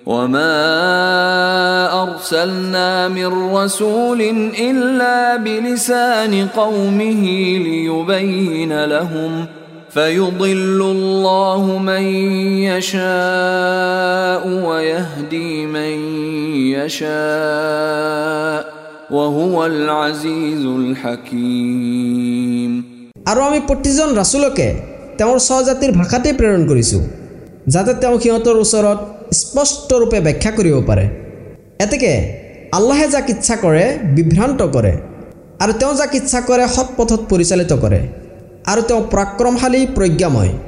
وما أرسلنا من رسول إلا بلسان قومه ليبين لهم فيضل الله من يشاء ويهدي من يشاء وهو العزيز الحكيم. আৰু আমি প্ৰতিজন ৰাসূলকে তেওঁৰ স্বজাতিৰ ভাষাতে প্ৰেৰণ কৰিছোঁ যাতে তেওঁ সিহঁতৰ ওচৰত স্পষ্ট ৰূপে ব্যাখ্যা কৰিব পাৰে। এতেকে আল্লাহে যাক ইচ্ছা কৰে বিভ্ৰান্ত কৰে আৰু তেওঁ যাক ইচ্ছা কৰে সৎ পথত পৰিচালিত কৰে আৰু তেওঁ পৰাক্ৰমশালী প্ৰজ্ঞাময়।